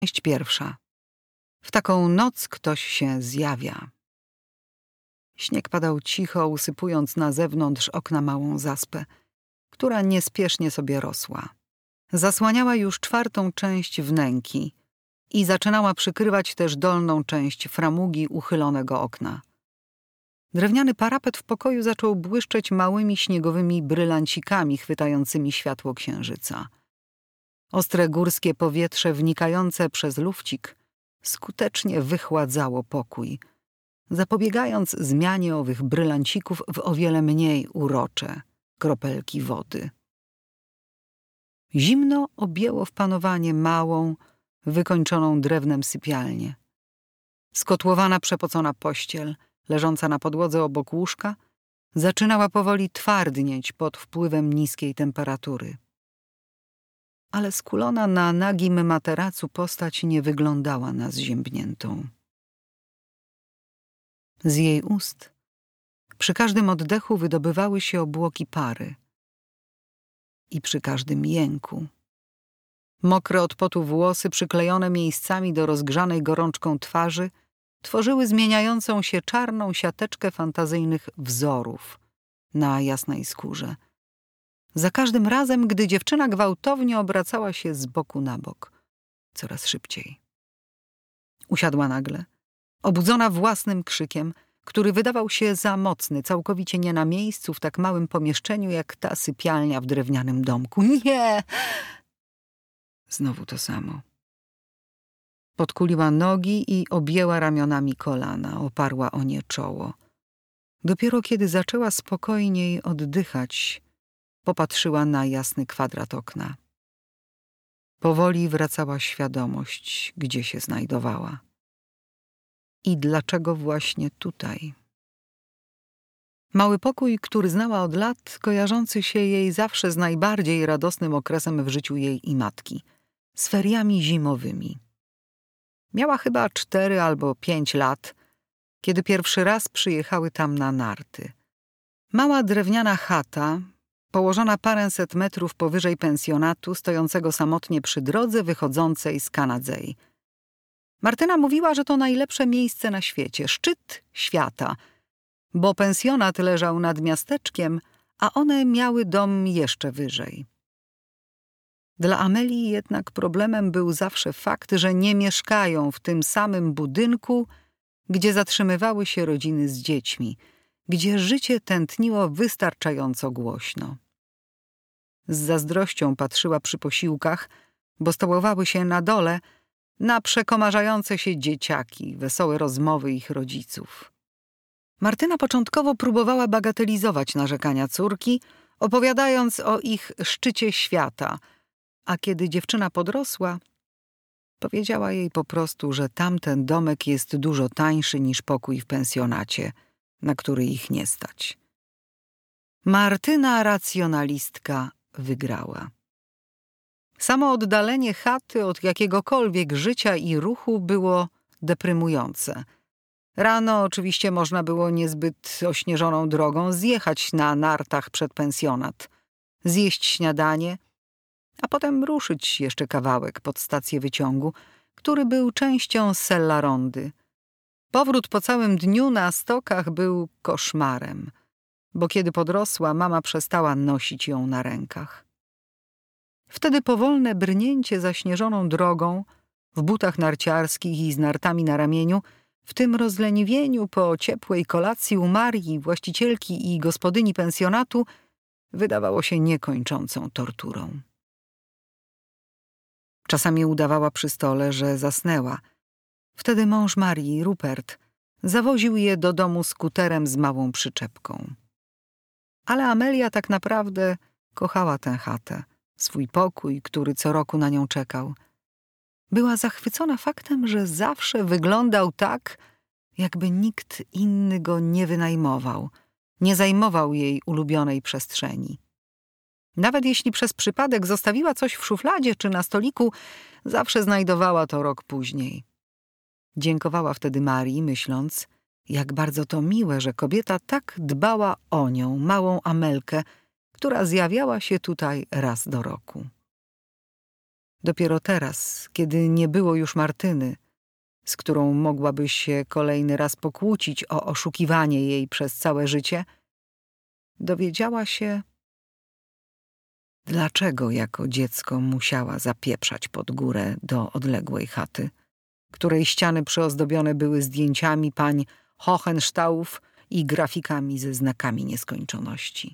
Część pierwsza. W taką noc ktoś się zjawia. Śnieg padał cicho, usypując na zewnątrz okna małą zaspę, która niespiesznie sobie rosła. Zasłaniała już czwartą część wnęki i zaczynała przykrywać też dolną część framugi uchylonego okna. Drewniany parapet w pokoju zaczął błyszczeć małymi śniegowymi brylancikami chwytającymi światło księżyca. Ostre górskie powietrze wnikające przez lufcik skutecznie wychładzało pokój, zapobiegając zmianie owych brylancików w o wiele mniej urocze kropelki wody. Zimno objęło w panowanie małą, wykończoną drewnem sypialnię. Skotłowana, przepocona pościel, leżąca na podłodze obok łóżka, zaczynała powoli twardnieć pod wpływem niskiej temperatury. Ale skulona na nagim materacu postać nie wyglądała na zziębniętą. Z jej ust przy każdym oddechu wydobywały się obłoki pary. I przy każdym jęku. Mokre od potu włosy, przyklejone miejscami do rozgrzanej gorączką twarzy, tworzyły zmieniającą się czarną siateczkę fantazyjnych wzorów na jasnej skórze. Za każdym razem, gdy dziewczyna gwałtownie obracała się z boku na bok, coraz szybciej. Usiadła nagle, obudzona własnym krzykiem, który wydawał się za mocny, całkowicie nie na miejscu w tak małym pomieszczeniu jak ta sypialnia w drewnianym domku. Nie! Znowu to samo. Podkuliła nogi i objęła ramionami kolana, oparła o nie czoło. Dopiero kiedy zaczęła spokojniej oddychać, popatrzyła na jasny kwadrat okna. Powoli wracała świadomość, gdzie się znajdowała. I dlaczego właśnie tutaj? Mały pokój, który znała od lat, kojarzący się jej zawsze z najbardziej radosnym okresem w życiu jej i matki, z feriami zimowymi. Miała chyba 4 albo 5 lat, kiedy pierwszy raz przyjechały tam na narty. Mała drewniana chata, położona paręset metrów powyżej pensjonatu, stojącego samotnie przy drodze wychodzącej z Canadzei. Martyna mówiła, że to najlepsze miejsce na świecie, szczyt świata, bo pensjonat leżał nad miasteczkiem, a one miały dom jeszcze wyżej. Dla Amelii jednak problemem był zawsze fakt, że nie mieszkają w tym samym budynku, gdzie zatrzymywały się rodziny z dziećmi, gdzie życie tętniło wystarczająco głośno. Z zazdrością patrzyła przy posiłkach, bo stołowały się na dole, na przekomarzające się dzieciaki, wesołe rozmowy ich rodziców. Martyna początkowo próbowała bagatelizować narzekania córki, opowiadając o ich szczycie świata, a kiedy dziewczyna podrosła, powiedziała jej po prostu, że tamten domek jest dużo tańszy niż pokój w pensjonacie, na który ich nie stać. Martyna, racjonalistka, wygrała. Samo oddalenie chaty od jakiegokolwiek życia i ruchu było deprymujące. Rano oczywiście można było niezbyt ośnieżoną drogą zjechać na nartach przed pensjonat, zjeść śniadanie, a potem ruszyć jeszcze kawałek pod stację wyciągu, który był częścią Sella Rondy. Powrót po całym dniu na stokach był koszmarem, bo kiedy podrosła, mama przestała nosić ją na rękach. Wtedy powolne brnięcie zaśnieżoną drogą, w butach narciarskich i z nartami na ramieniu, w tym rozleniwieniu po ciepłej kolacji u Marii, właścicielki i gospodyni pensjonatu, wydawało się niekończącą torturą. Czasami udawała przy stole, że zasnęła. Wtedy mąż Marii, Rupert, zawoził je do domu skuterem z małą przyczepką. Ale Amelia tak naprawdę kochała tę chatę, swój pokój, który co roku na nią czekał. Była zachwycona faktem, że zawsze wyglądał tak, jakby nikt inny go nie wynajmował, nie zajmował jej ulubionej przestrzeni. Nawet jeśli przez przypadek zostawiła coś w szufladzie czy na stoliku, zawsze znajdowała to rok później. Dziękowała wtedy Marii, myśląc, jak bardzo to miłe, że kobieta tak dbała o nią, małą Amelkę, która zjawiała się tutaj raz do roku. Dopiero teraz, kiedy nie było już Martyny, z którą mogłaby się kolejny raz pokłócić o oszukiwanie jej przez całe życie, dowiedziała się, dlaczego jako dziecko musiała zapieprzać pod górę do odległej chaty, której ściany przyozdobione były zdjęciami pań Hohenstauów i grafikami ze znakami nieskończoności.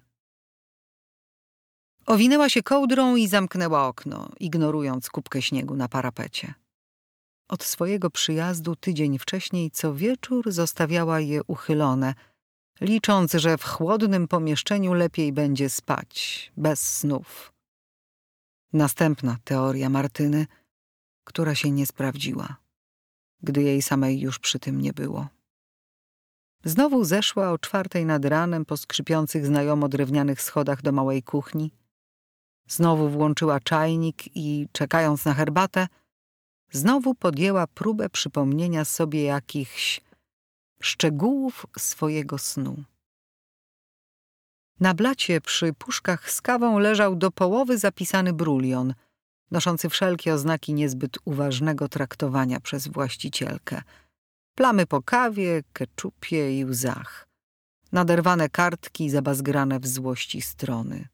Owinęła się kołdrą i zamknęła okno, ignorując kubkę śniegu na parapecie. Od swojego przyjazdu tydzień wcześniej co wieczór zostawiała je uchylone, licząc, że w chłodnym pomieszczeniu lepiej będzie spać, bez snów. Następna teoria Martyny, która się nie sprawdziła, gdy jej samej już przy tym nie było. Znowu zeszła o 4:00 nad ranem po skrzypiących znajomo drewnianych schodach do małej kuchni. Znowu włączyła czajnik i, czekając na herbatę, znowu podjęła próbę przypomnienia sobie jakichś szczegółów swojego snu. Na blacie przy puszkach z kawą leżał do połowy zapisany brulion, noszący wszelkie oznaki niezbyt uważnego traktowania przez właścicielkę. Plamy po kawie, keczupie i łzach. Naderwane kartki zabazgrane w złości strony.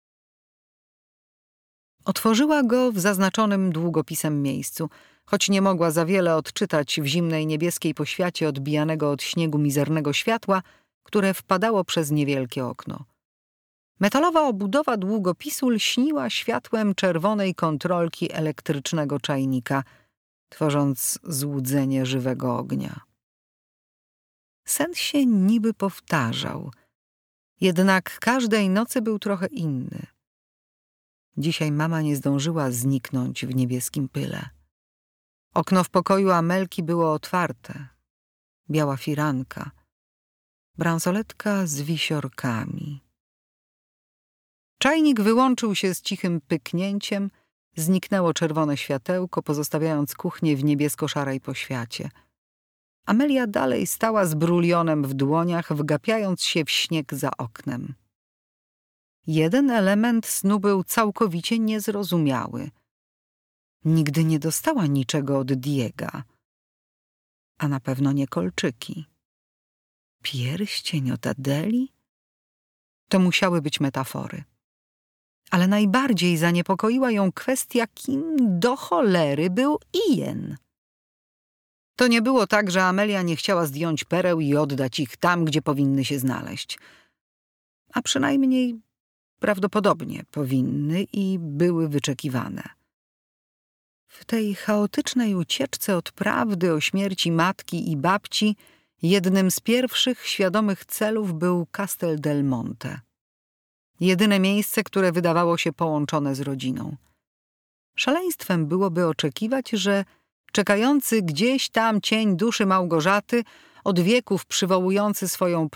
Otworzyła go w zaznaczonym długopisem miejscu, choć nie mogła za wiele odczytać w zimnej niebieskiej poświacie odbijanego od śniegu mizernego światła, które wpadało przez niewielkie okno. Metalowa obudowa długopisu lśniła światłem czerwonej kontrolki elektrycznego czajnika, tworząc złudzenie żywego ognia. Sen się niby powtarzał, jednak każdej nocy był trochę inny. Dzisiaj mama nie zdążyła zniknąć w niebieskim pyle. Okno w pokoju Amelki było otwarte. Biała firanka. Bransoletka z wisiorkami. Czajnik wyłączył się z cichym pyknięciem, zniknęło czerwone światełko, pozostawiając kuchnię w niebiesko-szarej poświacie. Amelia dalej stała z brulionem w dłoniach, wgapiając się w śnieg za oknem. Jeden element snu był całkowicie niezrozumiały. Nigdy nie dostała niczego od Diega, a na pewno nie kolczyki. Pierścień od Adeli? To musiały być metafory. Ale najbardziej zaniepokoiła ją kwestia, kim do cholery był Ian. To nie było tak, że Amelia nie chciała zdjąć pereł i oddać ich tam, gdzie powinny się znaleźć. A przynajmniej prawdopodobnie powinny i były wyczekiwane. W tej chaotycznej ucieczce od prawdy o śmierci matki i babci jednym z pierwszych świadomych celów był Castel del Monte. Jedyne miejsce, które wydawało się połączone z rodziną. Szaleństwem byłoby oczekiwać, że czekający gdzieś tam cień duszy Małgorzaty, od wieków przywołujący swoją